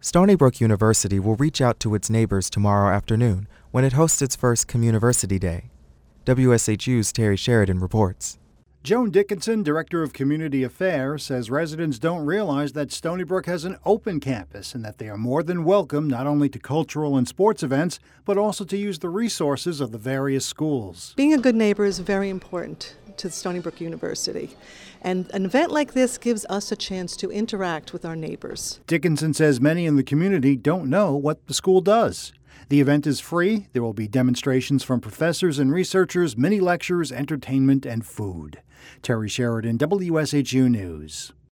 Stony Brook University will reach out to its neighbors tomorrow afternoon when it hosts its first Communiversity Day. WSHU's Terry Sheridan reports. Joan Dickinson, Director of Community Affairs, says residents don't realize that Stony Brook has an open campus and that they are more than welcome not only to cultural and sports events, but also to use the resources of the various schools. Being a good neighbor is very important to Stony Brook University, and an event like this gives us a chance to interact with our neighbors. Dickinson says many in the community don't know what the school does. The event is free. There will be demonstrations from professors and researchers, mini lectures, entertainment, and food. Terry Sheridan, WSHU News.